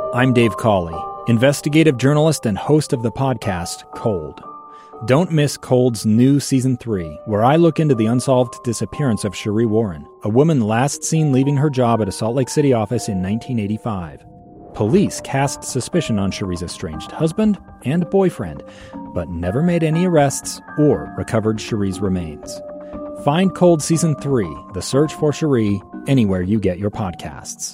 I'm Dave Cawley, investigative journalist and host of the podcast Cold. Don't miss Cold's new Season 3, where I look into the unsolved disappearance of Sheree Warren, a woman last seen leaving her job at a Salt Lake City office in 1985. Police cast suspicion on Sheree's estranged husband and boyfriend, but never made any arrests or recovered Sheree's remains. Find Cold Season 3, The Search for Sheree, anywhere you get your podcasts.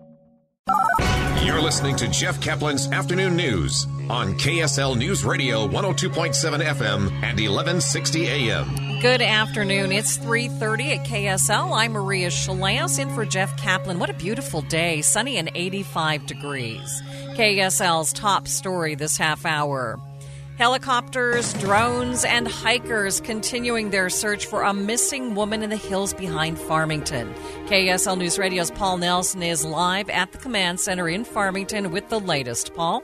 You're listening to Jeff Kaplan's Afternoon News on KSL News Radio 102.7 FM and 1160 AM. Good afternoon. It's 3:30 at KSL. I'm Maria Shalaos in for Jeff Kaplan. What a beautiful day. Sunny and 85 degrees. KSL's top story this half hour. Helicopters, drones, and hikers continuing their search for a missing woman in the hills behind Farmington. KSL News Radio's Paul Nelson is live at the command center in Farmington with the latest. Paul?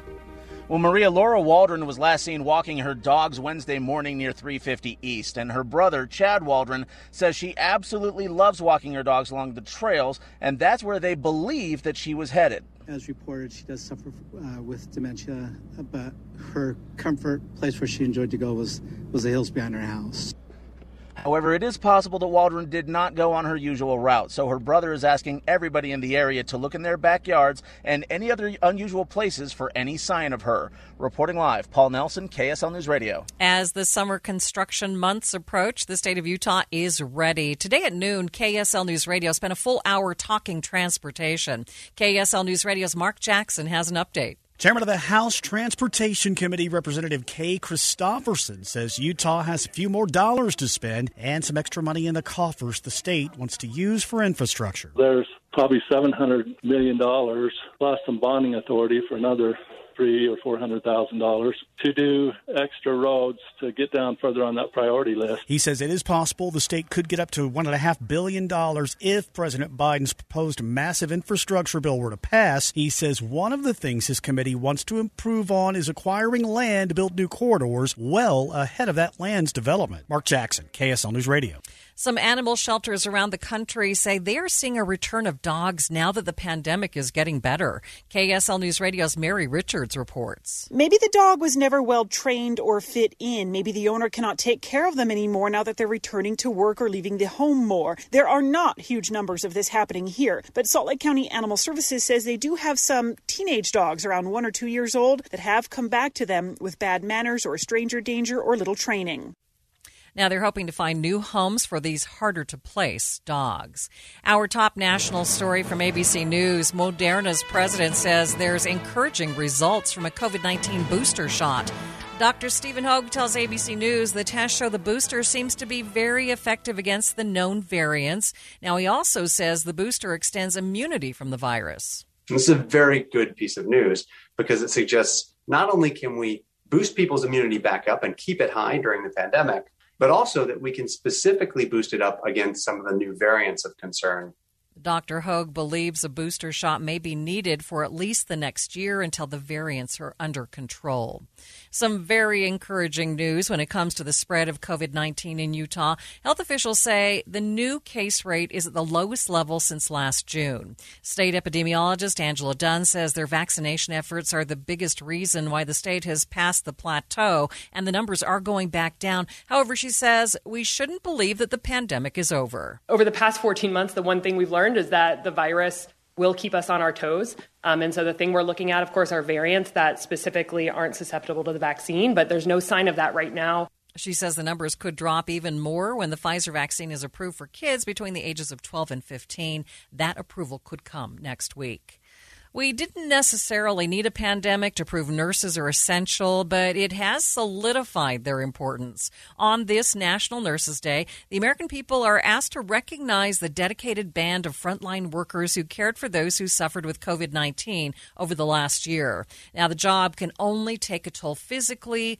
Well, Maria, Laura Waldron was last seen walking her dogs Wednesday morning near 350 East, and her brother, Chad Waldron, says she absolutely loves walking her dogs along the trails, and that's where they believe that she was headed. As reported, she does suffer with dementia, but her comfort place where she enjoyed to go was the hills behind her house. However, it is possible that Waldron did not go on her usual route, so her brother is asking everybody in the area to look in their backyards and any other unusual places for any sign of her. Reporting live, Paul Nelson, KSL News Radio. As the summer construction months approach, the state of Utah is ready. Today at noon, KSL News Radio spent a full hour talking transportation. KSL News Radio's Mark Jackson has an update. Chairman of the House Transportation Committee, Representative Kay Christopherson, says Utah has a few more dollars to spend and some extra money in the coffers the state wants to use for infrastructure. There's probably $700 million plus some bonding authority for another $300,000 or $400,000 to do extra roads to get down further on that priority list. He says it is possible the state could get up to $1.5 billion if President Biden's proposed massive infrastructure bill were to pass. He says one of the things his committee wants to improve on is acquiring land to build new corridors well ahead of that land's development. Mark Jackson, KSL News Radio. Some animal shelters around the country say they are seeing a return of dogs now that the pandemic is getting better. KSL News Radio's Mary Richards reports. Maybe the dog was never well trained or fit in. Maybe the owner cannot take care of them anymore now that they're returning to work or leaving the home more. There are not huge numbers of this happening here, but Salt Lake County Animal Services says they do have some teenage dogs around 1 or 2 years old that have come back to them with bad manners or stranger danger or little training. Now they're hoping to find new homes for these harder-to-place dogs. Our top national story from ABC News, Moderna's president says there's encouraging results from a COVID-19 booster shot. Dr. Stephen Hogue tells ABC News the tests show the booster seems to be very effective against the known variants. Now he also says the booster extends immunity from the virus. This is a very good piece of news because it suggests not only can we boost people's immunity back up and keep it high during the pandemic, but also that we can specifically boost it up against some of the new variants of concern. Dr. Hogue believes a booster shot may be needed for at least the next year until the variants are under control. Some very encouraging news when it comes to the spread of COVID-19 in Utah. Health officials say the new case rate is at the lowest level since last June. State epidemiologist Angela Dunn says their vaccination efforts are the biggest reason why the state has passed the plateau and the numbers are going back down. However, she says we shouldn't believe that the pandemic is over. Over the past 14 months, the one thing we've learned is that the virus will keep us on our toes. And so the thing we're looking at, of course, are variants that specifically aren't susceptible to the vaccine, but there's no sign of that right now. She says the numbers could drop even more when the Pfizer vaccine is approved for kids between the ages of 12 and 15. That approval could come next week. We didn't necessarily need a pandemic to prove nurses are essential, but it has solidified their importance. On this National Nurses Day, the American people are asked to recognize the dedicated band of frontline workers who cared for those who suffered with COVID-19 over the last year. Now, the job can only take a toll physically,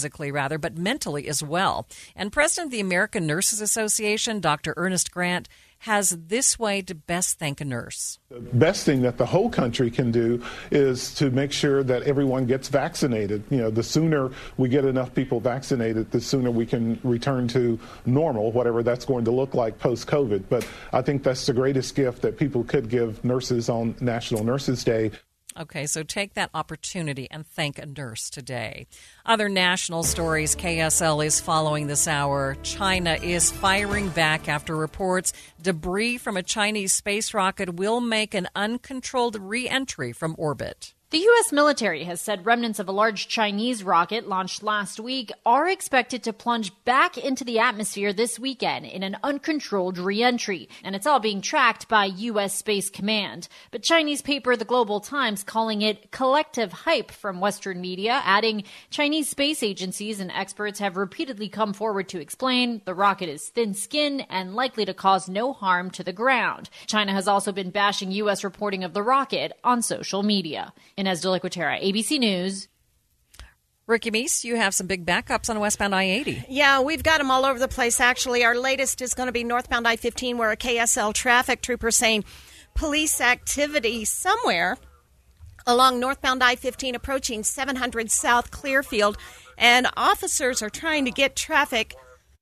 but mentally as well. And President of the American Nurses Association, Dr. Ernest Grant, has this way to best thank a nurse. The best thing that the whole country can do is to make sure that everyone gets vaccinated. The sooner we get enough people vaccinated, the sooner we can return to normal, whatever that's going to look like post-COVID. But I think that's the greatest gift that people could give nurses on National Nurses Day. Okay, so take that opportunity and thank a nurse today. Other national stories KSL is following this hour. China is firing back after reports debris from a Chinese space rocket will make an uncontrolled re-entry from orbit. The U.S. military has said remnants of a large Chinese rocket launched last week are expected to plunge back into the atmosphere this weekend in an uncontrolled re-entry, and it's all being tracked by U.S. Space Command. But Chinese paper The Global Times calling it collective hype from Western media, adding Chinese space agencies and experts have repeatedly come forward to explain the rocket is thin-skinned and likely to cause no harm to the ground. China has also been bashing U.S. reporting of the rocket on social media. Inez de la Cuetara, ABC News. Ricky Meese, you have some big backups on westbound I-80. Yeah, we've got them all over the place, actually. Our latest is going to be northbound I-15, where a KSL traffic trooper saying police activity somewhere along northbound I-15 approaching 700 South Clearfield, and officers are trying to get traffic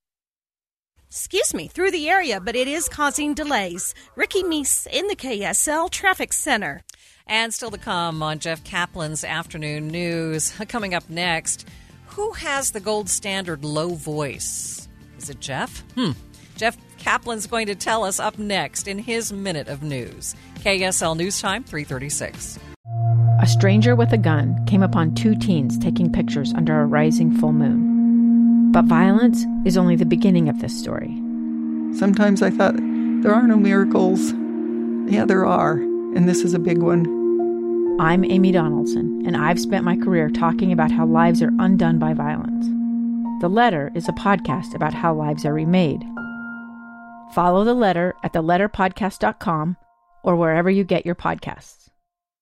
through the area, but it is causing delays. Ricky Meese in the KSL Traffic Center. And still to come on Jeff Kaplan's Afternoon News. Coming up next, who has the gold standard low voice? Is it Jeff? Jeff Kaplan's going to tell us up next in his Minute of News. KSL News Time, 3:36. A stranger with a gun came upon two teens taking pictures under a rising full moon. But violence is only the beginning of this story. Sometimes I thought, there are no miracles. Yeah, there are. And this is a big one. I'm Amy Donaldson, and I've spent my career talking about how lives are undone by violence. The Letter is a podcast about how lives are remade. Follow The Letter at theletterpodcast.com or wherever you get your podcasts.